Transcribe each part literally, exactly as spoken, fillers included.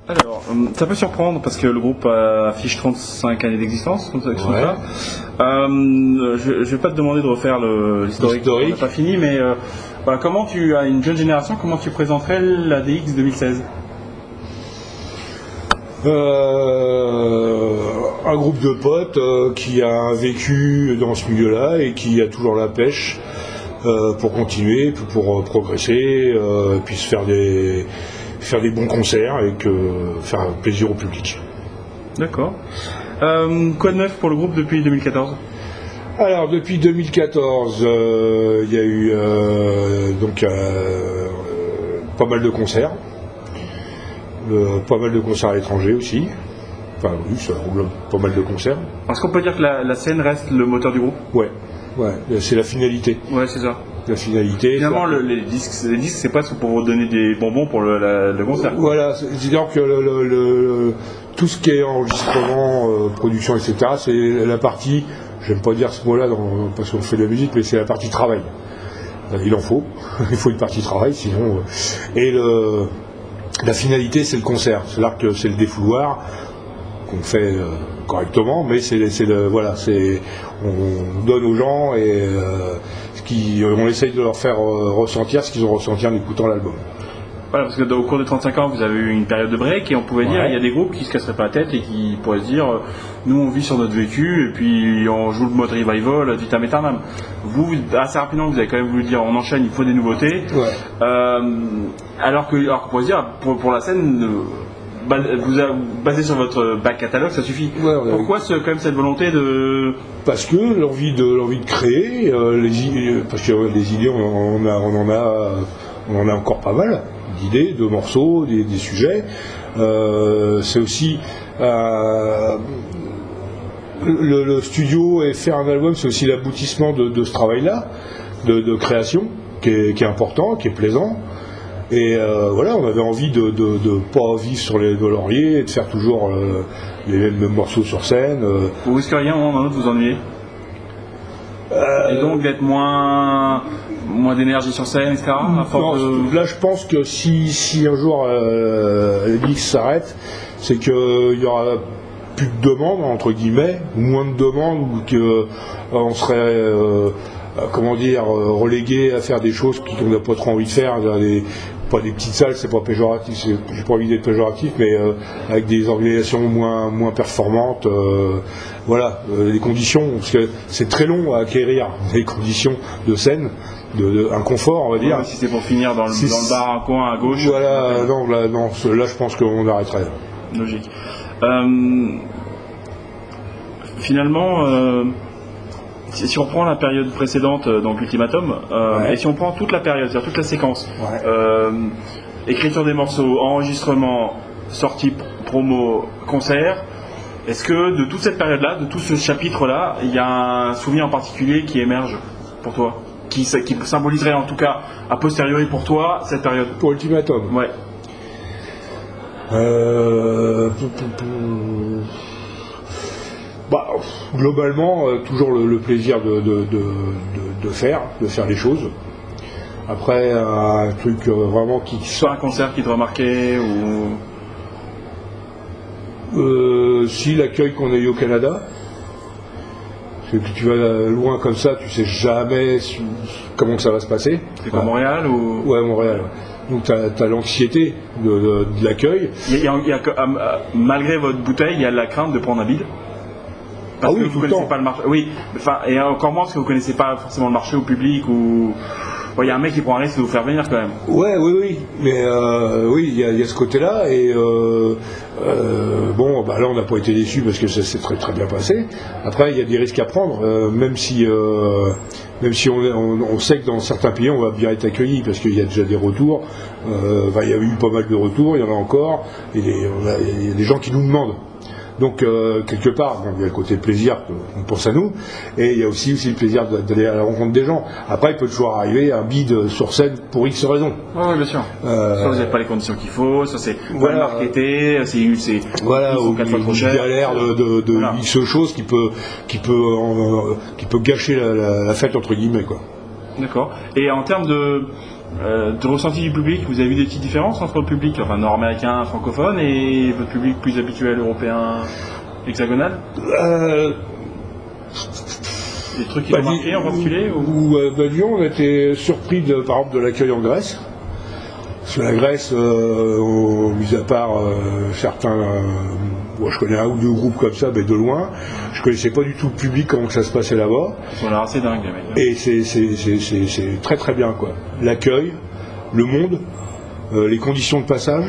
Alors, ça peut surprendre parce que le groupe affiche trente-cinq années d'existence, comme ça, ouais. ça. Euh, je ne vais pas te demander de refaire le, l'historique, on n'a pas fini, mais euh, voilà, comment tu as une jeune génération, comment tu présenterais la D X deux mille seize? euh, Un groupe de potes euh, qui a vécu dans ce milieu-là et qui a toujours la pêche euh, pour continuer, pour, pour progresser, euh, et puis se faire des... faire des bons concerts et que faire plaisir au public. D'accord. Euh, quoi de neuf pour le groupe depuis deux mille quatorze? Alors depuis deux mille quatorze, il euh, y a eu euh, donc euh, pas mal de concerts, euh, pas mal de concerts à l'étranger aussi. Enfin oui, ça roule pas mal de concerts. Est-ce qu'on peut dire que la, la scène reste le moteur du groupe? Ouais, ouais, c'est la finalité. Ouais, c'est ça. La finalité. Finalement, le, les disques, les disques, c'est pas pour vous donner des bonbons pour le, la, le concert. Voilà, c'est-à-dire que le, le, le, tout ce qui est enregistrement, euh, production, et cetera, c'est la partie, j'aime pas dire ce mot-là dans, parce qu'on fait de la musique, mais c'est la partie travail. Il en faut, il faut une partie travail, sinon. Euh, et le, la finalité, c'est le concert. C'est-à-dire que c'est le défouloir qu'on fait euh, correctement, mais c'est, c'est le, voilà, c'est, on donne aux gens et euh, Qui, on essaye de leur faire euh, ressentir ce qu'ils ont ressenti en écoutant l'album. Voilà, parce que au cours des trente-cinq ans, vous avez eu une période de break et on pouvait ouais. dire il y a des groupes qui se casseraient pas la tête et qui pourraient se dire nous on vit sur notre vécu et puis on joue le mode revival vitam aeternam. Vous, assez rapidement, vous avez quand même voulu dire on enchaîne, il faut des nouveautés. Ouais. Euh, alors que, alors qu'on pourrait se dire pour, pour la scène, vous basez sur votre back catalogue, ça suffit. Ouais, ouais, Pourquoi ce, quand même cette volonté de... Parce que l'envie de l'envie de créer, euh, les, parce que euh, les idées, on, on, a, on en a, on en a encore pas mal d'idées, de morceaux, des, des sujets. Euh, c'est aussi euh, le, le studio et faire un album, c'est aussi l'aboutissement de, de ce travail-là, de, de création, qui est, qui est important, qui est plaisant. Et euh, voilà, on avait envie de ne pas vivre sur les lauriers et de faire toujours euh, les mêmes, mêmes morceaux sur scène. Euh. Vous risqueriez à un moment ou à un autre vous ennuyer euh, et donc d'être moins, moins d'énergie sur scène, et cetera. Non, de... Là, je pense que si, si un jour euh, l'X s'arrête, c'est qu'il y aura plus de demandes, entre guillemets, ou moins de demandes, ou qu'on euh, serait... Euh, comment dire, relégué à faire des choses qu'on n'a pas trop envie de faire, des, pas des petites salles, c'est pas péjoratif, c'est, j'ai pas envie d'être péjoratif, mais euh, avec des organisations moins, moins performantes, euh, voilà, euh, les conditions, parce que c'est très long à acquérir des conditions de scène, de, de un confort, on va dire. Ouais, si c'est pour finir dans le, dans le bar, un coin à gauche. Voilà, ouais. non, là, non, là, je pense qu'on arrêterait. Logique. Euh, finalement. Euh, Si on prend la période précédente, donc Ultimatum, euh, ouais. et si on prend toute la période, c'est-à-dire toute la séquence, ouais. euh, écriture des morceaux, enregistrement, sortie, promo, concert, est-ce que de toute cette période-là, de tout ce chapitre-là, il y a un souvenir en particulier qui émerge pour toi, qui, qui symboliserait en tout cas a posteriori pour toi cette période? Pour Ultimatum. Ouais. Euh... Bah, globalement, euh, toujours le, le plaisir de, de, de, de, de faire, de faire les choses. Après, un truc euh, vraiment qui... Soit un concert qui te remarquait ou... Euh, si, l'accueil qu'on a eu au Canada. Parce que tu vas loin comme ça, tu sais jamais comment ça va se passer. C'est comme enfin, Montréal ou... Ouais, Montréal. Donc tu as l'anxiété de, de, de l'accueil. Il y a, il y a, euh, malgré votre bouteille, il y a la crainte de prendre un bide. Parce ah oui, que vous ne connaissez pas le marché. Oui, enfin, et encore moins parce que vous ne connaissez pas forcément le marché au public ou. Il y a un mec qui prend un risque de vous faire venir quand même. Ouais, oui, oui. Mais euh, oui, il y, y a ce côté-là. Et euh, euh, bon, bah là, on n'a pas été déçus parce que ça s'est très très bien passé. Après, il y a des risques à prendre, euh, même si, euh, même si on, on, on sait que dans certains pays, on va bien être accueillis parce qu'il y a déjà des retours. Euh, bah, il y a eu pas mal de retours, il y en a encore. Et les, on a, il y a des gens qui nous demandent. Donc euh, quelque part, bon, il y a le côté plaisir qu'on pense à nous, et il y a aussi, aussi le plaisir d'aller à la rencontre des gens. Après, il peut toujours arriver un bide sur scène pour X raisons. Oui, ouais, bien sûr. Euh, soit vous n'avez pas les conditions qu'il faut, soit c'est voilà, mal marketé, c'est, c'est voilà, ou quatre fois trop cher. Il y a l'air de, de, de voilà. X choses qui peut, qui peut, euh, qui peut gâcher la, la, la fête entre guillemets, quoi. D'accord. Et en termes de Euh, de ressenti du public, vous avez vu des petites différences entre le public, enfin nord-américain, francophone, et votre public plus habituel, européen, hexagonal euh... Des trucs qui bah, ont marqué en particulier ou... euh, bah, Lyon, on a été surpris de, par exemple de l'accueil en Grèce. Parce que la Grèce, euh, au, mis à part euh, certains, euh, bon, je connais un ou deux groupes comme ça, mais de loin, je connaissais pas du tout le public, comment que ça se passait là-bas. Ils sont là assez dingues, les mecs. Et c'est, c'est, c'est, c'est, c'est très très bien, quoi. L'accueil, le monde, euh, les conditions de passage.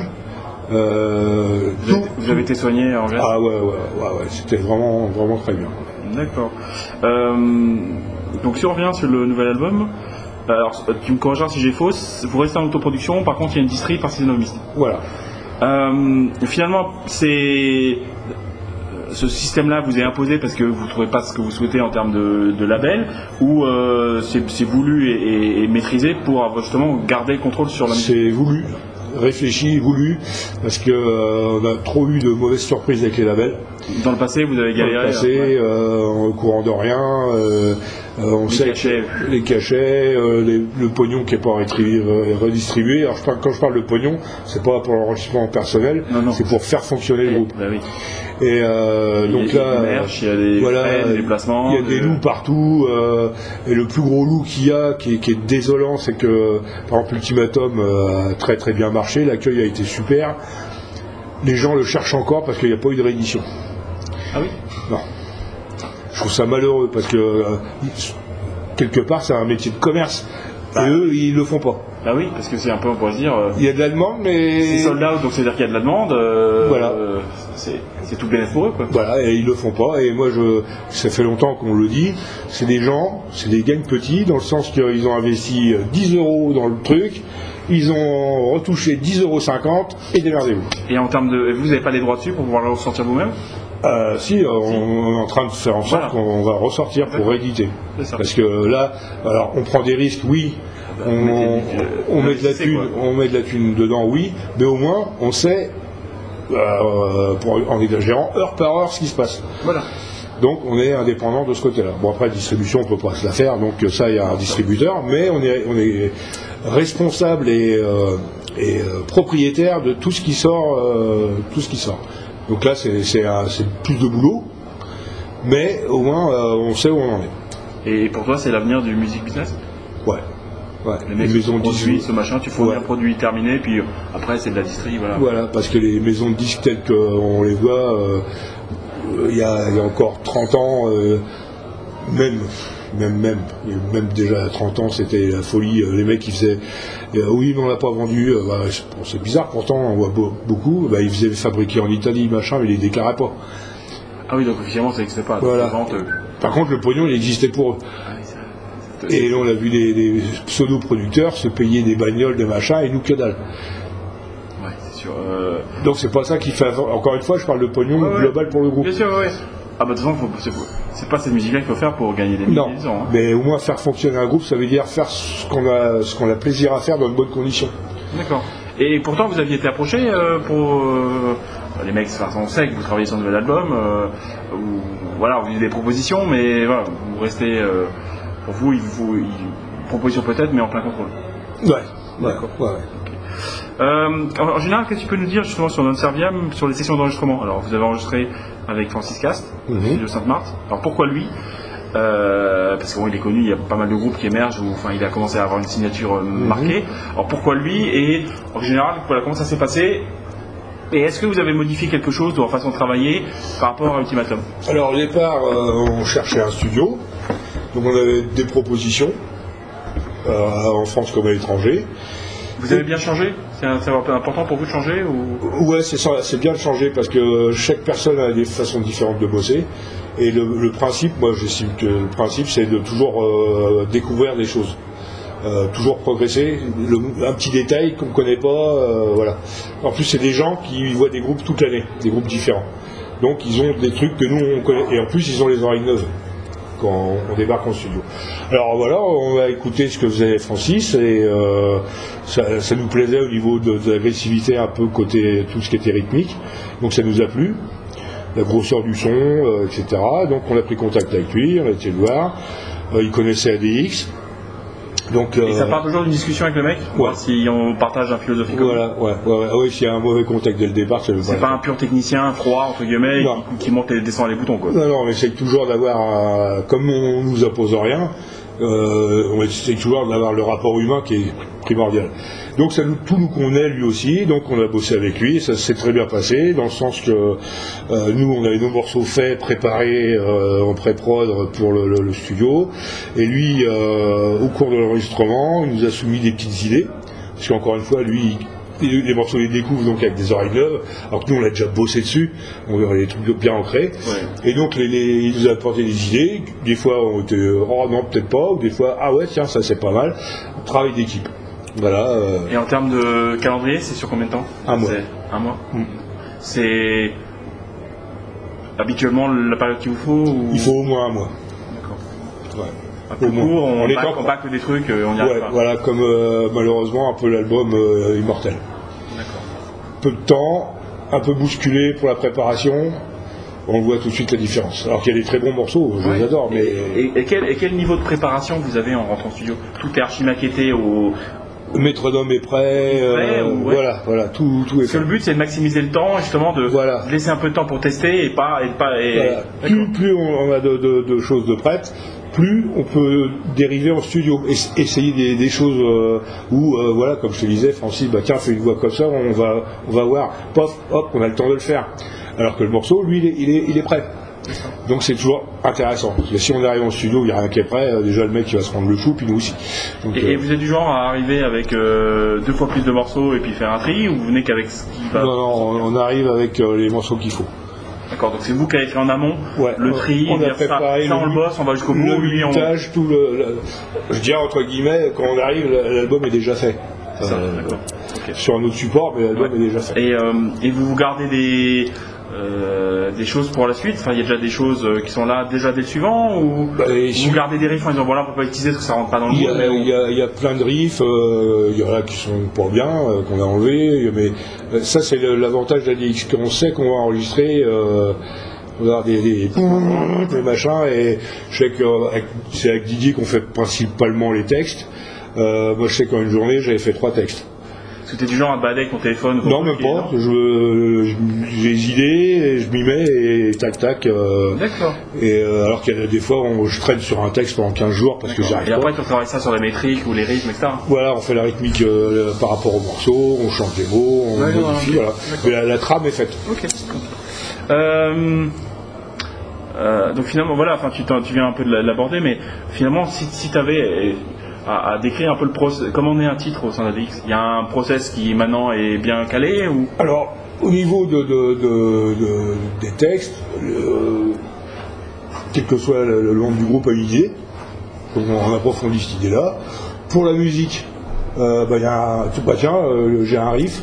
Euh, vous, avez, vous avez été soigné en Grèce? Ah ouais, ouais, ouais, ouais, c'était vraiment, vraiment très bien. D'accord. Euh, donc si on revient sur le nouvel album, alors tu me corrigeras si j'ai faux, vous restez en autoproduction, par contre il y a une distrie par Season-of-Mist. Voilà. Euh, finalement, c'est ce système-là vous est imposé parce que vous ne trouvez pas ce que vous souhaitez en termes de, de label, ou euh, c'est, c'est voulu et, et, et maîtrisé pour justement garder le contrôle sur la musique? C'est voulu, réfléchi, voulu, parce qu'on euh, a trop eu de mauvaises surprises avec les labels. Dans le passé, vous avez galéré? Dans le passé, ouais. euh, en courant de rien, euh, euh, on les sait cachets. Que les cachets, euh, les, le pognon qui n'est pas redistribué. Alors je parle, quand je parle de pognon, c'est pas pour l'enrichissement personnel, non, non. C'est pour faire fonctionner et, le groupe. Bah oui. Et euh, donc il y a là, des merch, il y a des voilà, frais, des déplacements, il y a des de... loups partout. Euh, et le plus gros loup qu'il y a, qui est, qui est désolant, c'est que par exemple Ultimatum euh, a très très bien marché, l'accueil a été super. Les gens le cherchent encore parce qu'il n'y a pas eu de réédition. Ah oui? Non. Je trouve ça malheureux parce que euh, quelque part c'est un métier de commerce. Bah. Et eux, ils le font pas. Ah oui, parce que c'est un peu, on pourrait se dire. Euh, il y a de la demande, mais. C'est sold out, donc c'est-à-dire qu'il y a de la demande. Euh, voilà. Euh, c'est, c'est tout bénéfice pour eux, quoi. Voilà, et ils le font pas. Et moi, je, ça fait longtemps qu'on le dit. C'est des gens, c'est des gangs petits, dans le sens qu'ils ont investi dix euros dans le truc. Ils ont retouché dix euros cinquante et démerdez-vous. Et en termes de. Vous n'avez pas les droits dessus pour pouvoir le ressortir vous-même? Euh, si, on, on est en train de faire en sorte voilà. qu'on va ressortir pour rééditer. Parce que là, alors on prend des risques, oui. On, on, on, met de la thune, on met de la thune dedans, oui, mais au moins on sait, euh, pour, en exagérant, heure par heure ce qui se passe. Voilà. Donc on est indépendant de ce côté-là. Bon, après, la distribution, on ne peut pas se la faire, donc ça, il y a un distributeur, mais on est, on est responsable et, euh, et euh, propriétaire de tout ce qui sort. Euh, tout ce qui sort. Donc là, c'est, c'est, un, c'est plus de boulot, mais au moins, euh, on sait où on en est. Et pour toi, c'est l'avenir du music business? Ouais. Ouais. Les mecs maisons de disques, ce machin, tu fournis ouais. un produit terminé, puis après, c'est de la distrie, voilà. Voilà, parce que les maisons de disques telles qu'on les voit, euh, il y, a, il y a encore trente ans, euh, même... Même, même, même déjà à trente ans, c'était la folie. Les mecs, ils faisaient euh, oui, mais on l'a pas vendu. Euh, bah, c'est, bon, c'est bizarre, pourtant, on voit beau, beaucoup. Bah, ils faisaient fabriquer en Italie, machin, mais ils les déclaraient pas. Ah oui, donc officiellement, ça n'existait pas. Voilà. Vente, euh... Par contre, le pognon, il existait pour eux. Ah, oui, ça, ça, et là, on a vu des, des pseudo-producteurs se payer des bagnoles, des machins, et nous, que dalle. Ouais, c'est sûr. Euh... Donc, c'est pas ça qui fait. Encore une fois, je parle de pognon ouais, global ouais. pour le groupe. Bien sûr, oui. Ah bah de toute façon, faut, c'est, c'est pas cette musique-là qu'il faut faire pour gagner des milliers. Non, hein. Mais au moins faire fonctionner un groupe, ça veut dire faire ce qu'on a, ce qu'on a plaisir à faire dans de bonnes conditions. D'accord. Et pourtant, vous aviez été approché euh, pour euh, les mecs. Enfin, on sait que vous travaillez sur un nouvel album. Euh, où, voilà, vous avez des propositions, mais voilà, vous restez. Euh, pour vous, il vous il, proposition peut-être, mais en plein contrôle. Ouais. D'accord. Ouais. ouais. Euh, en, en général, qu'est-ce que tu peux nous dire justement sur Non Serviam, sur les sessions d'enregistrement? Alors, vous avez enregistré avec Francis Cast, mm-hmm. de Sainte-Marthe. Alors, pourquoi lui? euh, Parce qu'il bon, est connu, il y a pas mal de groupes qui émergent, où enfin, il a commencé à avoir une signature euh, mm-hmm. marquée. Alors, pourquoi lui? Et en général, voilà, comment ça s'est passé? Et est-ce que vous avez modifié quelque chose dans votre façon de travailler par rapport à Ultimatum? Alors, au départ, euh, on cherchait un studio. Donc, on avait des propositions, euh, en France comme à l'étranger. Vous avez bien changé? C'est, un, c'est important pour vous de changer ou... Ouais, c'est, ça, c'est bien de changer parce que chaque personne a des façons différentes de bosser. Et le, le principe, moi j'estime que le principe c'est de toujours euh, découvrir des choses. Euh, toujours progresser. Le, un petit détail qu'on ne connaît pas, euh, voilà. En plus, c'est des gens qui voient des groupes toute l'année, des groupes différents. Donc ils ont des trucs que nous on connaît. Et en plus, ils ont les oreilles neuves quand on débarque en studio. Alors voilà, on a écouté ce que faisait Francis et euh, ça, ça nous plaisait au niveau de, de l'agressivité un peu côté tout ce qui était rythmique, donc ça nous a plu, la grosseur du son, euh, et cetera. Donc on a pris contact avec lui, on a été le voir, euh, il connaissait A D X Donc, et euh, ça part toujours d'une discussion avec le mec, ouais. Voir si on partage un philosophie commun. Voilà, ouais, ouais, ouais, ouais, s'il y a un mauvais contact dès le départ, ça veut c'est pas un pur technicien froid entre guillemets qui, qui monte et descend les boutons quoi. Non, non, on essaye toujours d'avoir, un, comme on nous impose rien, euh, on essaye toujours d'avoir le rapport humain qui est primordial. Donc ça nous, tout nous convenait lui aussi, donc on a bossé avec lui, ça s'est très bien passé, dans le sens que euh, nous on avait nos morceaux faits, préparés euh, en pré-prod pour le, le, le studio, et lui euh, au cours de l'enregistrement, il nous a soumis des petites idées, parce qu'encore une fois lui, les, les morceaux les découvre donc avec des oreilles neuves, alors que nous on a déjà bossé dessus, on a des trucs bien ancrés, ouais. Et donc les, les, il nous a apporté des idées, des fois on était oh non peut-être pas, ou des fois ah ouais tiens ça c'est pas mal, travail d'équipe. Voilà, euh... Et en termes de calendrier, c'est sur combien de temps? Un mois. Un mois. Mmh. C'est habituellement la période qu'il vous faut ou... Il faut au moins un mois. D'accord. Ouais. Un peu court, on, on, bac, on bâcle des trucs, on y arrive ouais, pas. Voilà, comme euh, malheureusement un peu l'album euh, Immortel. D'accord. Peu de temps, un peu bousculé pour la préparation. On voit tout de suite la différence. Alors qu'il y a des très bons morceaux, je ouais. les adore. Mais... Et, et, et, quel, et quel niveau de préparation vous avez en rentrant en studio? Tout est archi maquetté au... Le métronome est prêt, prêt euh, ouais. voilà, voilà, tout, tout est prêt. Le but c'est de maximiser le temps, justement, de, voilà. de laisser un peu de temps pour tester et pas. Et pas et... Voilà. Plus, plus on a de, de, de choses de prêtes, plus on peut dériver en studio, et, essayer des, des choses euh, où, euh, voilà, comme je te disais, Francis, bah tiens, fais une voix comme ça, on va, on va voir, pof, hop, on a le temps de le faire. Alors que le morceau, lui, il est, il est, il est prêt. Donc c'est toujours intéressant. Parce que si on arrive en studio, il n'y a rien qui est prêt, déjà le mec il va se prendre le chou, puis nous aussi. Donc, et, euh... et vous êtes du genre à arriver avec euh, deux fois plus de morceaux et puis faire un tri, ou vous venez qu'avec ce qui va? Non, non, on arrive avec euh, les morceaux qu'il faut. D'accord, donc c'est vous qui avez fait en amont, ouais, le tri, on a préparé ça, ça on le bosse, on va jusqu'au bout. Le montage, on... tout le, le, je dirais entre guillemets, quand on arrive, l'album est déjà fait. Ça, euh, d'accord. Okay. Sur un autre support, mais l'album ouais. est déjà fait. Et, euh, et vous vous gardez des... Euh, des choses pour la suite, enfin il y a déjà des choses qui sont là déjà dès le suivant, ou bah, vous gardez des riffs en disant voilà on peut pas utiliser parce que ça rentre pas dans le mood. Il y, on... y, y a plein de riffs, euh, il y en a qui sont pas bien, euh, qu'on a enlevés, mais euh, ça c'est le, l'avantage de la D X, qu'on sait qu'on va enregistrer euh, on va avoir des, des, des machins, et je sais que avec, c'est avec Didier qu'on fait principalement les textes. Euh, moi je sais qu'en une journée j'avais fait trois textes. Est-ce que tu es du genre à te balader avec ton téléphone? Non, même pas. Je, je, j'ai des idées, et je m'y mets et tac tac. Euh, D'accord. Et euh, alors qu'il y a des fois où je traîne sur un texte pendant quinze jours parce D'accord. que j'arrive pas. Et après, pas. tu travailles ça sur les métriques ou les rythmes, et cetera. Voilà, on fait la rythmique euh, par rapport au morceau, on change des mots, on D'accord, modifie, okay. voilà. Mais la, la trame est faite. Ok. Euh, euh, donc finalement, voilà, enfin, tu, tu viens un peu de l'aborder, mais finalement, si, si tu avais. À, à décrire un peu le process, comment est un titre au sein de la D X? Il y a un process qui maintenant est bien calé ou... Alors, au niveau de, de, de, de, des textes, euh, quel que soit le, le membre du groupe a une idée, donc on approfondit cette idée-là. Pour la musique, euh, bah, y a un, bah, tiens, euh, j'ai un riff,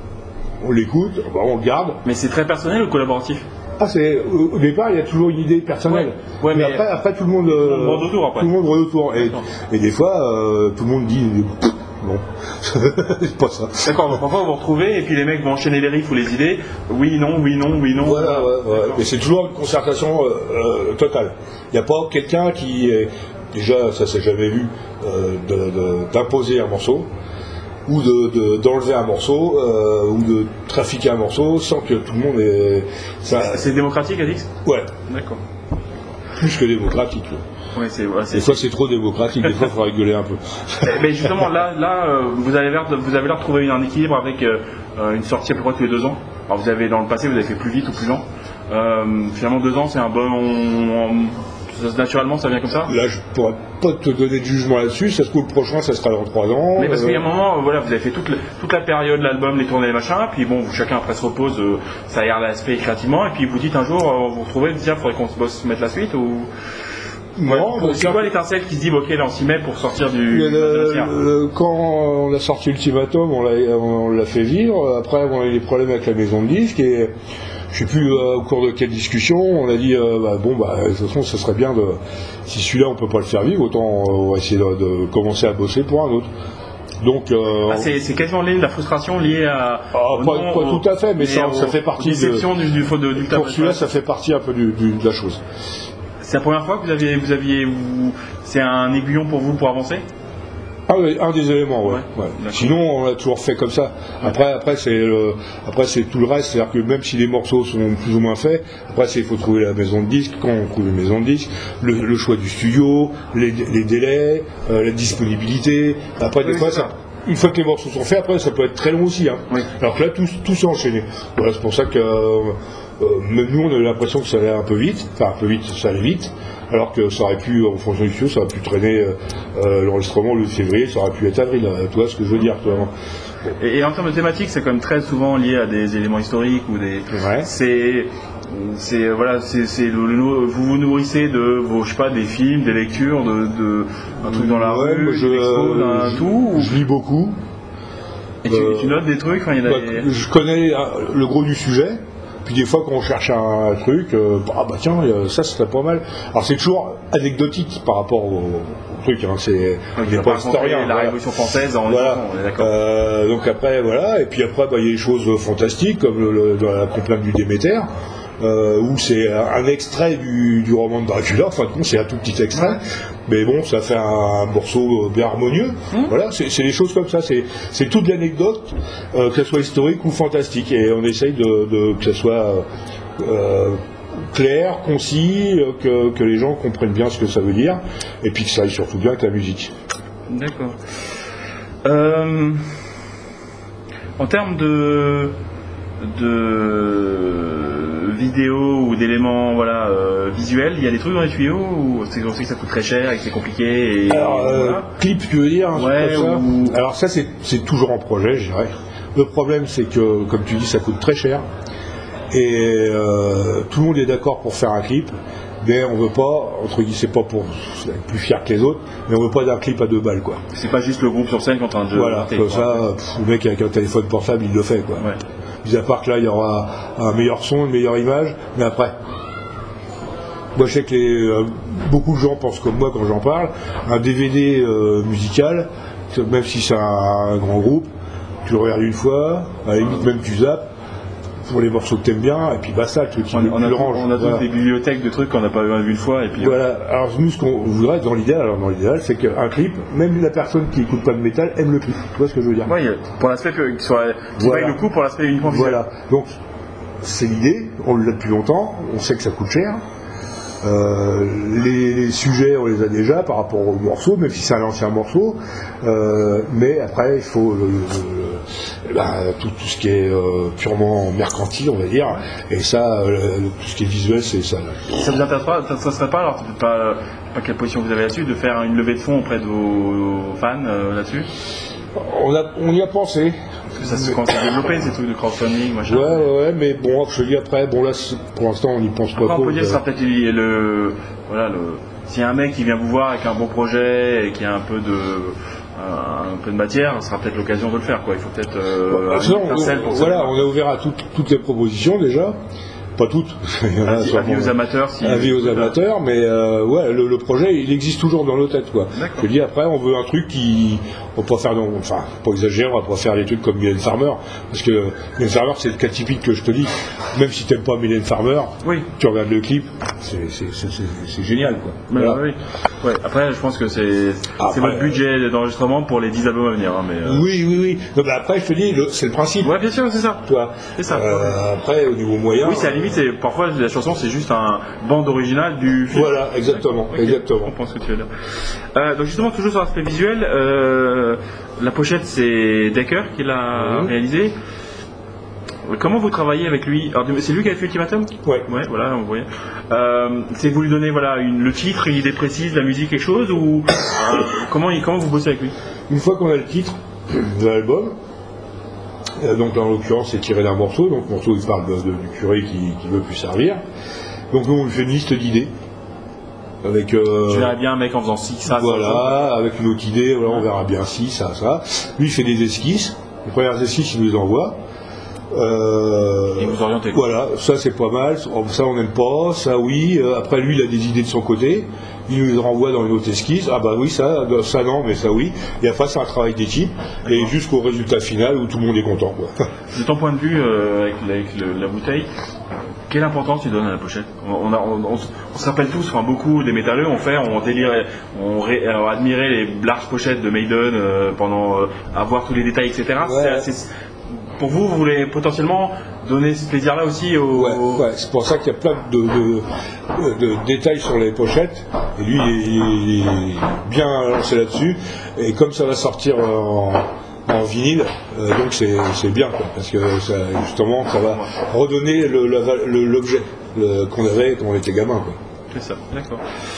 on l'écoute, bah, on le garde. Mais c'est très personnel ou collaboratif? Ah, c'est, au départ, il y a toujours une idée personnelle. Ouais, ouais, mais, mais après, après, tout le monde, euh, tout le monde autour, après. Tout le monde autour. Et, et des fois, euh, tout le monde dit, non, c'est pas ça. D'accord, donc parfois vous vous retrouvez et puis les mecs vont enchaîner les riffs ou les idées. Oui, non, oui, non, oui, non. Voilà, ouais, ouais. Mais c'est toujours une concertation euh, euh, totale. Il n'y a pas quelqu'un qui est, déjà, ça s'est jamais vu, euh, de, de, d'imposer un morceau, ou de, de, d'enlever un morceau, euh, ou de trafiquer un morceau sans que tout le monde ait... Ça... C'est démocratique, Adix? Ouais. D'accord. Plus que démocratique. Ouais, c'est, ouais, c'est, des fois c'est trop démocratique, des fois il faut rigoler un peu. Mais justement, là, là euh, vous, avez l'air de, vous avez l'air de trouver un équilibre avec euh, une sortie à peu près tous les deux ans. Alors vous avez, dans le passé, vous avez fait plus vite ou plus lent. Euh, finalement, deux ans, c'est un bon... On, on, naturellement, ça vient comme ça? Là, je pourrais pas te donner de jugement là-dessus. Ça se trouve, le prochain, ça sera dans trois ans. Mais parce euh... qu'il y a un moment, voilà, vous avez fait toute, le, toute la période, l'album, les tournées, les machins, puis bon, chacun après se repose, euh, ça aère l'aspect créativement, et puis vous dites un jour, euh, vous vous retrouvez, vous dites, il faudrait qu'on se bosse, mettre la suite, ou... Non, ouais, c'est quoi l'étincelle qui se dit, ok, là on s'y met pour sortir du... Le, le, quand on a sorti Ultimatum, on l'a, on l'a fait vivre. Après, on a eu des problèmes avec la maison de disques, et je sais plus euh, au cours de quelle discussion, on a dit, euh, bah, bon, bah, de toute façon, ça serait bien de... Si celui-là, on peut pas le faire vivre, autant on va essayer de, de commencer à bosser pour un autre. Donc, euh, ah, c'est, c'est quasiment lié, la frustration liée à... Ah, pas, non, pas tout à fait, mais ça, au, ça fait partie... Déception de, du, du, du, du Pour celui-là, ça fait partie un peu du, du, de la chose. C'est la première fois que vous aviez, vous aviez, vous, c'est un aiguillon pour vous pour avancer? Un, un des éléments, ouais. ouais, ouais. Sinon, on l'a toujours fait comme ça. Après, après c'est le, après c'est tout le reste. C'est-à-dire que même si les morceaux sont plus ou moins faits, après il faut trouver la maison de disque. Quand on trouve une maison de disque, le, le choix du studio, les, les délais, euh, la disponibilité. Après, des oui, fois, ça. Une fois que les morceaux sont faits, après ça peut être très long aussi. Hein. Oui. Alors que là, tout, tout s'est enchaîné. Voilà, c'est pour ça que euh, même nous, on a eu l'impression que ça allait un peu vite. Enfin, un peu vite, ça allait vite. Alors que ça aurait pu, en fonction du studio, ça aurait pu traîner euh, l'enregistrement le février, ça aurait pu être avril. Hein, tu vois ce que je veux dire, toi. Et, et en termes de thématique, c'est quand même très souvent lié à des éléments historiques ou des. Ouais. C'est. C'est voilà, c'est, c'est le, le, vous vous nourrissez de vos, je sais pas, des films, des lectures, de, de un truc dans la ouais, rue, je, des expos, d'un je, tout. Je lis beaucoup. Et tu, euh, tu notes des trucs. Enfin, il y en a bah, des... Je connais le gros du sujet. Puis des fois, quand on cherche un truc, euh, ah bah tiens, ça serait pas mal. Alors c'est toujours anecdotique par rapport au, au truc. Hein, c'est des pas historiens. La voilà. Révolution française, en voilà. on est d'accord. Euh, donc après, voilà. Et puis après, bah, il y a des choses fantastiques comme le, le, dans la complainte du Déméter. Euh, où c'est un extrait du, du roman de Dracula, enfin c'est un tout petit extrait, ouais. Mais bon, ça fait un, un morceau bien harmonieux. Mmh. Voilà, c'est, c'est des choses comme ça, c'est, c'est toute l'anecdote, euh, que ce soit historique ou fantastique, et on essaye de, de que ce soit euh, clair, concis, que, que les gens comprennent bien ce que ça veut dire, et puis que ça aille surtout bien avec la musique. D'accord. Euh, en termes de de vidéos ou d'éléments voilà, euh, visuels, il y a des trucs dans les tuyaux ou c'est, on sait que ça coûte très cher et que c'est compliqué et, alors, euh, voilà. Clip, tu veux dire hein, ouais, ça ou... Alors ça, c'est, c'est toujours en projet, je dirais. Le problème, c'est que, comme tu dis, ça coûte très cher et euh, tout le monde est d'accord pour faire un clip, mais on veut pas, entre guillemets, c'est pas pour être plus fier que les autres, mais on veut pas d'un clip à deux balles, quoi. C'est pas juste le groupe sur scène qui est en train de... Voilà, comme ça, pff, le mec avec un téléphone portable, il le fait, quoi. Ouais. Mis à part que là, il y aura un meilleur son, une meilleure image, mais après. Moi, je sais que les, euh, beaucoup de gens pensent comme moi quand j'en parle. Un D V D euh, musical, même si c'est un, un grand groupe, tu le regardes une fois, à la limite même tu zappes pour les morceaux que t'aimes bien, et puis basta, le truc qui on, on, a, le range. On a voilà. toutes des bibliothèques de trucs qu'on n'a pas vu une fois. Et puis, voilà. Alors nous, ce qu'on voudrait dans l'idéal, alors dans l'idéal, c'est qu'un clip, même la personne qui écoute pas de métal aime le clip. Tu vois ce que je veux dire? Oui, pour l'aspect que, qu'il soit, qu'il voilà. vaille le coup pour l'aspect uniquement visuel. Voilà. Donc c'est l'idée. On l'a depuis longtemps. On sait que ça coûte cher. Euh, les, les sujets, on les a déjà par rapport au morceau, même si c'est un ancien morceau. Euh, mais après, il faut le, le, bah, tout, tout ce qui est euh, purement mercantile, on va dire. Et ça, euh, tout ce qui est visuel, c'est ça. Ça vous intéresse pas? Ça ne serait pas, alors peut-être pas, pas quelle position vous avez là-dessus, de faire une levée de fonds auprès de vos fans euh, là-dessus? On, a, on y a pensé. Parce que ça se commence à développer, ces trucs de crowdfunding, machin. Ouais, ouais, ouais, mais bon, je te dis après, bon là, pour l'instant, on n'y pense pas. Après, on peut dire que ça sera peut-être le, le, voilà, le, s'il y a un mec qui vient vous voir avec un bon projet et qui a un peu de, un, un peu de matière, ce sera peut-être l'occasion de le faire, quoi. Il faut peut-être, euh, bah, sinon, on, pour voilà, ça. On est ouvert à tout, toutes les propositions déjà. Pas toutes. Avis, avis aux amateurs. Si avis aux amateurs, mais euh, ouais, le, le projet, il existe toujours dans nos têtes, quoi. D'accord. Je dis après, on veut un truc qui, on peut pas faire, enfin, pas exagérer, on va pas faire des trucs comme Mylène Farmer, parce que Mylène Farmer, c'est le cas typique que je te dis. Même si t'aimes pas Mylène Farmer, oui. Tu regardes le clip, c'est, c'est, c'est, c'est, c'est génial, quoi. Voilà. Oui. Ouais. Après, je pense que c'est, après, c'est votre budget d'enregistrement pour les dix albums à venir. Hein, mais, euh... Oui, oui, oui. Donc, bah, après, je te dis, le, c'est le principe. Ouais, bien sûr, c'est ça. Toi. C'est ça. Euh, après, au niveau moyen. Oui, c'est à la limite, c'est, parfois la chanson, c'est juste un bande originale du film. Voilà, exactement, okay. exactement. Je comprends ce que tu veux dire. Euh, donc justement, toujours sur l'aspect visuel, euh, la pochette, c'est Decker qui l'a mmh. réalisée. Comment vous travaillez avec lui? Alors, c'est lui qui a fait Ultimatum? Ouais. Ouais, voilà, vous voyez. Euh, c'est vous lui donnez voilà, une, le titre, une idée précise, la musique, quelque chose, ou euh, comment, comment vous bossez avec lui? Une fois qu'on a le titre de l'album, euh, donc en l'occurrence c'est tiré d'un morceau, donc le morceau il parle de, de, du curé qui ne veut plus servir. Donc nous on lui fait une liste d'idées. Avec, euh, je verrais bien un mec en faisant ci, ça, voilà, ça, ça. Avec une autre idée, voilà, on verra bien ci, ça, ça. Lui il fait des esquisses, les premières esquisses il nous les envoie. Euh, et vous orientez. Voilà, ça c'est pas mal, ça on n'aime pas, ça oui. Euh, après lui il a des idées de son côté, il nous les renvoie dans une autre esquisse. Ah bah oui, ça, ça non, mais ça oui. Et après c'est un travail d'équipe. D'accord. Et jusqu'au résultat final où tout le monde est content, quoi. De ton point de vue, euh, avec, la, avec le, la bouteille, Quelle importance tu donnes à la pochette? on, a, on, on, on se rappelle tous, enfin beaucoup des métalleux ont fait, on délirait, on, ré, on admirait les larges pochettes de Maiden euh, pendant euh, avoir tous les détails, et cetera. Ouais. C'est, c'est, pour vous, vous voulez potentiellement donner ce plaisir-là aussi aux... Ouais, ouais, c'est pour ça qu'il y a plein de, de, de, de détails sur les pochettes. Et lui, il est bien lancé là-dessus. Et comme ça va sortir en, en vinyle, euh, donc c'est, c'est bien, quoi, parce que ça, justement, ça va redonner le, le, l'objet le, qu'on avait quand on était gamin, quoi. C'est ça, d'accord.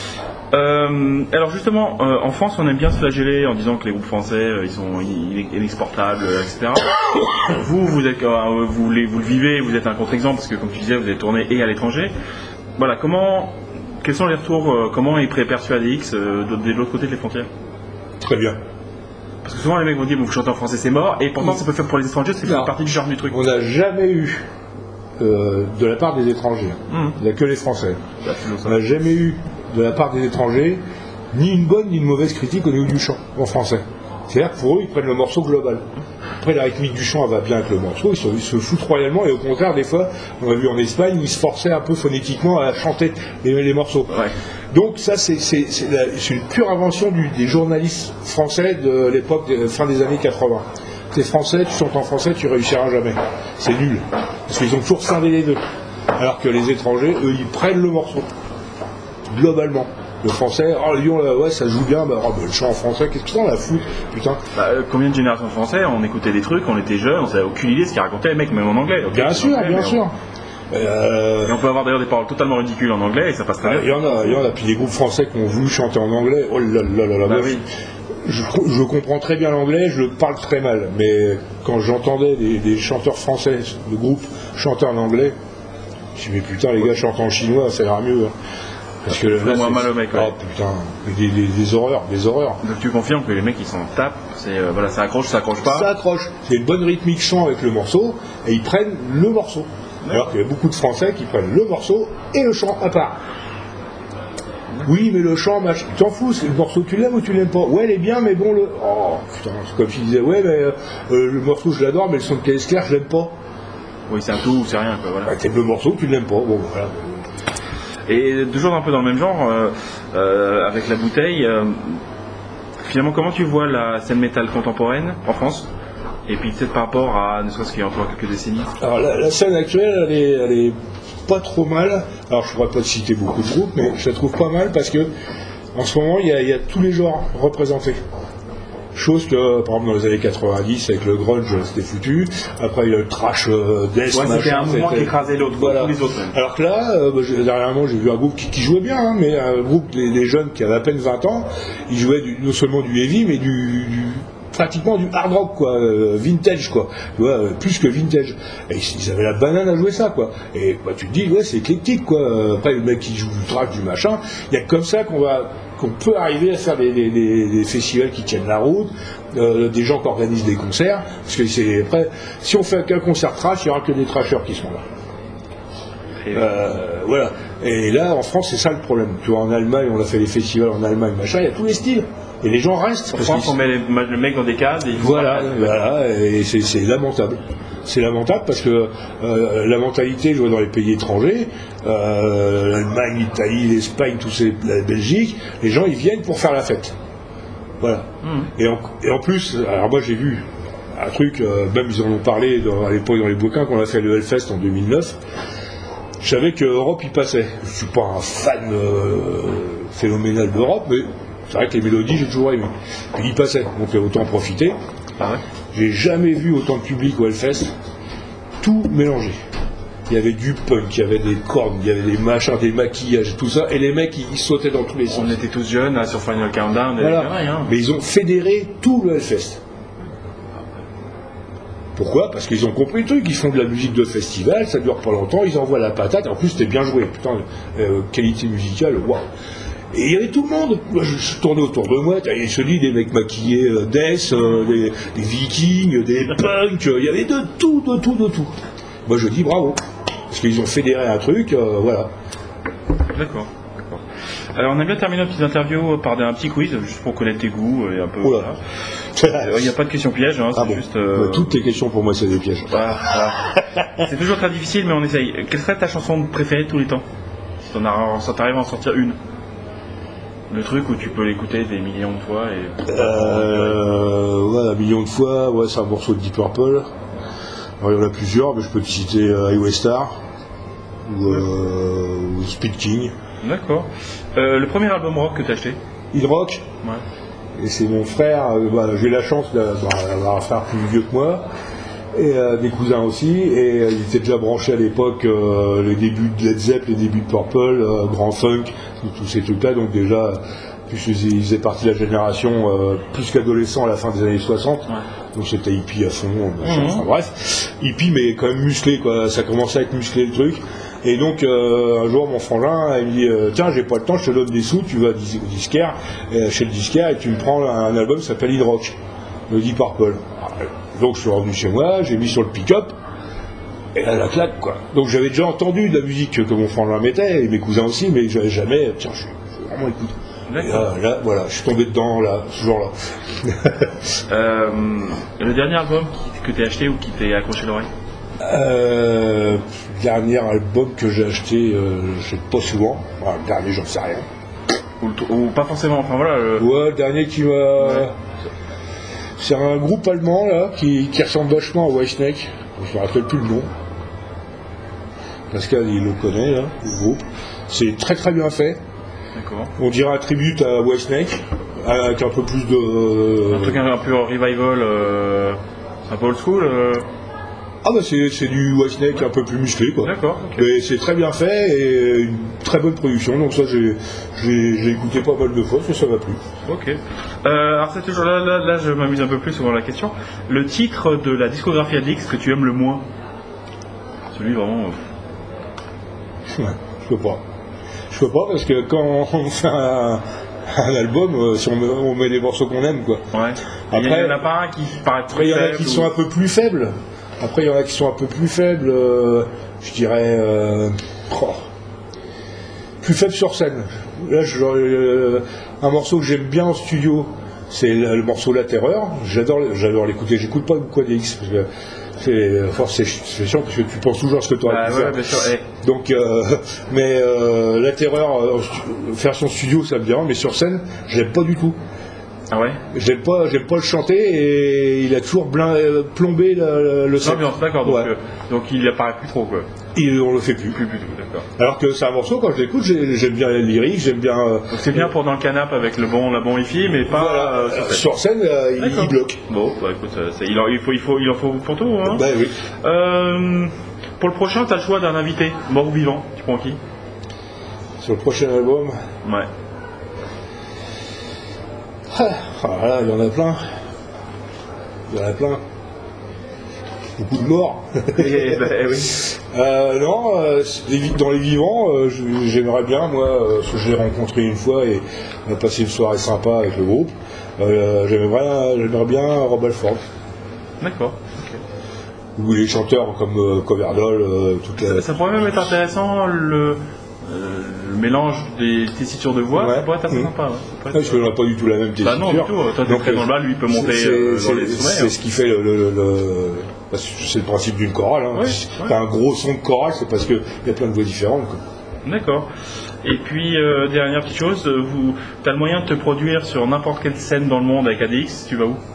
Euh, alors justement, euh, en France, on aime bien se flageller en disant que les groupes français, euh, ils sont inexportables, euh, et cetera. vous, vous, êtes, euh, vous, les, vous le vivez, vous êtes un contre-exemple parce que, comme tu disais, vous avez tourné et à l'étranger. Voilà, comment, quels sont les retours, euh, comment est perçu A D X euh, de, de l'autre côté des frontières? Très bien. Parce que souvent les mecs vont dire, bon, vous chantez en français, c'est mort, et pourtant, ça peut faire pour les étrangers, c'est une partie du charme du truc. On n'a jamais eu, euh, de la part des étrangers, mmh. il n'y a que les Français. Bah, on n'a jamais eu de la part des étrangers, ni une bonne ni une mauvaise critique au niveau du chant en français. C'est-à-dire que pour eux, ils prennent le morceau global. Après, la rythmique du chant, elle va bien avec le morceau, ils se, ils se foutent royalement, et au contraire, des fois, on a vu en Espagne, où ils se forçaient un peu phonétiquement à chanter les, les morceaux. Ouais. Donc ça, c'est, c'est, c'est, la, c'est une pure invention du, des journalistes français de l'époque, de, fin des années quatre-vingts. T'es français, tu chantes en français, tu réussiras jamais. C'est nul. Parce qu'ils ont toujours scindé les deux. Alors que les étrangers, eux, ils prennent le morceau. Globalement, le français, oh Lyon, là, ouais, ça joue bien, bah, oh, bah, le chant en français, qu'est-ce que ça, la fout, putain. Bah, euh, combien de générations de français, on écoutait des trucs, on était jeunes, on savait aucune idée de ce qu'ils racontaient les mecs, même en anglais. Okay, bien sûr, anglais, bien sûr. On... Euh... Et on peut avoir d'ailleurs des paroles totalement ridicules en anglais et ça passe très bien. Il y en a, il y en a, puis des groupes français qui ont voulu chanter en anglais, oh là là là là, bah, oui. je, je comprends très bien l'anglais, je le parle très mal, mais quand j'entendais des, des chanteurs français de groupes chanter en anglais, je me dis mais putain les gars chantent en chinois, ça ira mieux. Hein. Parce que là, moins mal au mec. Ouais. Oh putain, des, des, des horreurs, des horreurs. Donc tu confirmes que les mecs ils s'en tapent, c'est euh, voilà, ça accroche, ça accroche pas. Ça accroche. C'est une bonne rythmique chant avec le morceau et ils prennent le morceau. Ouais. Alors qu'il y a beaucoup de Français qui prennent le morceau et le chant à part. Ouais. Oui, mais le chant, machin, tu t'en fous, c'est le morceau, tu l'aimes ou tu l'aimes pas. Ouais, il est bien, mais bon le. Oh putain, c'est comme s'il disait ouais, mais euh, le morceau je l'adore, mais le son de Caisse Claire je l'aime pas. Oui, c'est un tout ou c'est rien quoi. Voilà. Bah, t'aimes le morceau, tu l'aimes pas. Bon voilà. Et toujours un peu dans le même genre, euh, euh, avec la bouteille, euh, finalement comment tu vois la scène métal contemporaine en France? Et puis peut-être par rapport à ne serait-ce qu'il y a encore quelques décennies. Alors la, la scène actuelle, elle est, elle est pas trop mal. Alors je pourrais pas te citer beaucoup de groupes, mais je la trouve pas mal parce que en ce moment il y a, il y a tous les genres représentés. Chose que, par exemple, dans les années quatre-vingt-dix, avec le grunge, c'était foutu. Après, il y a le trash, euh, death, ouais, machin. C'était un mouvement qui écrasait l'autre, voilà. Tous les autres. Même. Alors que là, euh, bah, dernièrement, j'ai vu un groupe qui, qui jouait bien, hein, mais un groupe des, des jeunes qui avaient à peine vingt ans, ils jouaient du, non seulement du heavy, mais du, du pratiquement du hard rock, quoi, euh, vintage, quoi. Tu vois, euh, plus que vintage. Et ils avaient la banane à jouer ça, quoi. Et bah, tu te dis, ouais, c'est éclectique, quoi. Après, le mec qui joue du trash, du machin, il y a comme ça qu'on va. qu'on peut arriver à faire des, des, des, des festivals qui tiennent la route, euh, des gens qui organisent des concerts, parce que c'est après, si on fait qu'un concert trash, il n'y aura que des trashers qui seront là. Et euh, voilà. Et là, en France, c'est ça le problème. Tu vois, en Allemagne, on a fait les festivals en Allemagne, machin, il y a tous les styles. Et les gens restent. En France, on met les, le mec dans des cases et ils voilà, voilà, et c'est, c'est lamentable. C'est lamentable parce que euh, la mentalité, je vois dans les pays étrangers, euh, l'Allemagne, l'Italie, l'Espagne, tous ces, la Belgique, les gens ils viennent pour faire la fête. Voilà. Mmh. Et, en, et en plus, alors moi j'ai vu un truc, euh, même ils en ont parlé dans, à l'époque dans les bouquins qu'on a fait le Hellfest en deux mille neuf. Je savais que Europe y passait. Je suis pas un fan euh, phénoménal d'Europe, mais c'est vrai que les mélodies j'ai toujours aimé. Puis il passait, donc autant en profiter. Ah ouais. J'ai jamais vu autant de public au Hellfest, tout mélangé. Il y avait du punk, il y avait des cornes, il y avait des machins, des maquillages, tout ça, et les mecs ils, ils sautaient dans tous les sens. On était tous jeunes là, sur Final Countdown, voilà. Pareil, hein. Mais ils ont fédéré tout le Hellfest. Pourquoi ? Parce qu'ils ont compris le truc, ils font de la musique de festival, ça dure pas longtemps, ils envoient la patate, en plus c'était bien joué, putain, euh, qualité musicale, waouh. Et il y avait tout le monde. Moi, je, je tournais autour de moi. Il y avait des mecs maquillés, euh, death, euh, des, des vikings, des punks. Il y avait de tout, de tout, de tout. Moi, je dis bravo. Parce qu'ils ont fédéré un truc, euh, voilà. D'accord, d'accord. Alors, on a bien terminé notre petite interview par un petit quiz, juste pour connaître tes goûts et un peu. Voilà. Il n'y a pas de question piège, hein, c'est ah bon. juste. Euh... Toutes les questions pour moi, c'est des pièges. Voilà, voilà. C'est toujours très difficile, mais on essaye. Quelle serait ta chanson préférée de tous les temps? Si ça t'arrive à en sortir une. Le truc où tu peux l'écouter des millions de fois et. Euh, ouais, un million de fois, ouais, c'est un morceau de Deep Purple. Alors, il y en a plusieurs, mais je peux te citer euh, Highway Star ou, euh, ou Speed King. D'accord. Euh, le premier album rock que tu as acheté? Hit Rock. Ouais. Et c'est mon frère, euh, bah, j'ai eu la chance d'avoir un frère plus vieux que moi, et euh, des cousins aussi, et euh, il était déjà branché à l'époque, euh, les débuts de Led Zepp, les débuts de Purple, euh, Grand Funk, tous ces trucs-là, donc déjà, puisqu'ils faisaient partie de la génération euh, plus qu'adolescent à la fin des années soixante, ouais. Donc c'était hippie à fond, machin, mmh. Enfin bref, hippie mais quand même musclé, quoi, ça commençait à être musclé le truc. Et donc euh, un jour mon frangin il me dit euh, tiens j'ai pas le temps, je te donne des sous, tu vas au disquaire, euh, chez le disquaire et tu me prends un album qui s'appelle Hit Rock, le Deep Purple. Donc je suis revenu chez moi, j'ai mis sur le pick-up et là la claque quoi. Donc j'avais déjà entendu de la musique que mon frangin mettait et mes cousins aussi, mais j'avais jamais tiens je vais vraiment écouter. Et là, là voilà, je suis tombé dedans là ce jour-là. euh, le dernier album que tu as acheté ou qui t'est accroché l'oreille? Euh, dernier album que j'ai acheté, euh, je sais pas souvent. Enfin, le dernier, j'en sais rien. Ou, ou pas forcément. Enfin voilà. Le... Ouais, le dernier qui m'a. Ouais. C'est un groupe allemand là qui, qui ressemble vachement à Whitesnake. Je me rappelle plus le nom. Pascal, il le connaît là, le groupe. C'est très très bien fait. D'accord. On dirait un tribute à Whitesnake avec un peu plus de. Un truc un peu revival, euh, un peu old school. Euh... Ah bah c'est, c'est du Whitesnake ouais. Un peu plus musclé quoi. D'accord. Okay. Mais c'est très bien fait et une très bonne production. Donc ça j'ai, j'ai, j'ai écouté pas mal de fois, ça ça m'a plu. Ok. Euh, alors c'est toujours là, là, là je m'amuse un peu plus sur la question. Le titre de la discographie A D X que tu aimes le moins? Celui vraiment. Ouais, je peux pas. Je peux pas parce que quand on fait un, un album, si on met, on met des morceaux qu'on aime quoi. Ouais. Après il y en a pas un qui paraît très faible. Il y en a qui ou... sont un peu plus faibles. Après, il y en a qui sont un peu plus faibles, euh, je dirais, euh, oh, plus faibles sur scène. Là, je, euh, un morceau que j'aime bien en studio, c'est le, le morceau La Terreur. J'adore, j'adore l'écouter. J'écoute pas beaucoup A D X parce que c'est, force, c'est, c'est chiant parce que tu penses toujours à ce que tu aurais bah, pu ouais, faire. Bien sûr, hey. Donc, euh, mais euh, La Terreur, euh, faire son studio, ça me vient, mais sur scène, j'aime pas du tout. Ah ouais. J'aime pas, j'aime pas le chanter et il a toujours blin, plombé le, le set. L'ambiance, d'accord. Donc, ouais. euh, donc il apparaît plus trop quoi. Et on le fait plus. Plus, plus tout, d'accord. Alors que c'est un morceau quand je l'écoute, j'aime bien les lyriques, j'aime bien. Euh, donc c'est bien pour dans le canapé avec le bon, la bon hi-fi, mais pas voilà, euh, sur scène. Sur scène, euh, il, il bloque. Bon, bah écoute, c'est, il, en, il faut, il faut, il en faut pour tout. Hein. Bah oui. Euh, pour le prochain, t'as le choix d'un invité, mort ou vivant. Tu prends qui? Sur le prochain album. Ouais. Ah là, il y en a plein. Il y en a plein. Beaucoup de morts. Et, bah, oui. euh, non, euh, dans les vivants, euh, j'aimerais bien, moi, euh, parce que je l'ai rencontré une fois et on a passé une soirée sympa avec le groupe. Euh, j'aimerais, j'aimerais bien Rob Halford. D'accord. Okay. Ou les chanteurs comme euh, Coverdale. Euh, toute la... ça, ça pourrait même être intéressant le. Euh, le mélange des tessitures de voix, ouais. Ça pourrait être assez mmh. sympa. Ouais. Ah, parce qu'on n'a pas du tout la même tessiture. Bah non, du tout. Toi, t'es très dans le bas, lui, il peut monter c'est, euh, c'est, dans les sommets. C'est hein. Ce qui fait le... le, le, le... C'est le principe d'une chorale. Hein. Ouais, T'as ouais. un gros son de chorale, c'est parce qu'il y a plein de voix différentes. Quoi. D'accord. Et puis, euh, dernière petite chose, vous, t'as le moyen de te produire sur n'importe quelle scène dans le monde avec A D X, tu vas où?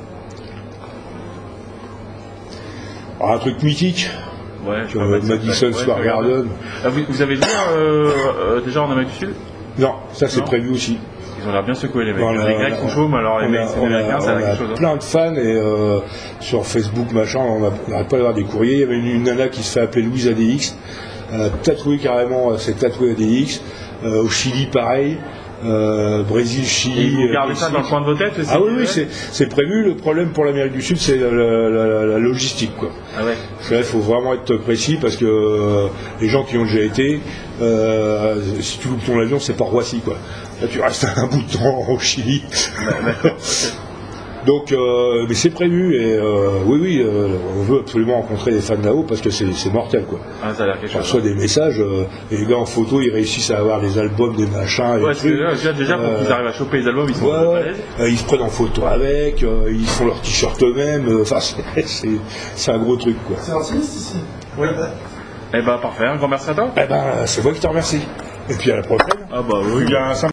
Alors, un truc mythique. Ouais, tu vois, Madison Square Garden. Ah, vous, vous avez vu euh, euh, déjà en Amérique du Sud? Non, ça c'est non. prévu aussi. Ils ont l'air bien secoués les mecs. On les Grecs sont chauds, mais alors les Américains, ça a quelque chose. On a plein de fans et euh, sur Facebook, machin, on n'arrête pas d'avoir des courriers. Il y avait une, une nana qui se fait appeler Louise A D X, euh, tatouée carrément, c'est tatouée A D X. Euh, au Chili, pareil. Euh, Brésil, Chili. Et vous gardez ça dans le coin de vos têtes aussi? Ah oui, oui, c'est, c'est prévu. Le problème pour l'Amérique du Sud, c'est la, la, la, la logistique, quoi. Ah ouais. Là, il faut vraiment être précis parce que euh, les gens qui ont déjà été, euh, si tu loupes ton avion, c'est pas Roissy, quoi. Là, tu restes un bout de temps au Chili. D'accord. Donc, euh, mais c'est prévu et euh, oui, oui, euh, on veut absolument rencontrer les fans là-haut parce que c'est mortel, quoi. Ah, ça a l'air quelque chose. On reçoit des messages, euh, les gars en photo, ils réussissent à avoir des albums, des machins. Ouais, c'est déjà, déjà pour euh, qu'ils arrivent à choper les albums, ils sont ouais, ouais, euh, ils se prennent en photo avec, euh, ils font leurs t-shirts eux-mêmes. Enfin, euh, c'est un gros truc, quoi. C'est intimiste ici. Oui. Eh ben parfait, un grand merci à toi. Eh ben, c'est moi qui te remercie. Et puis à la prochaine. Ah bah oui. Bien,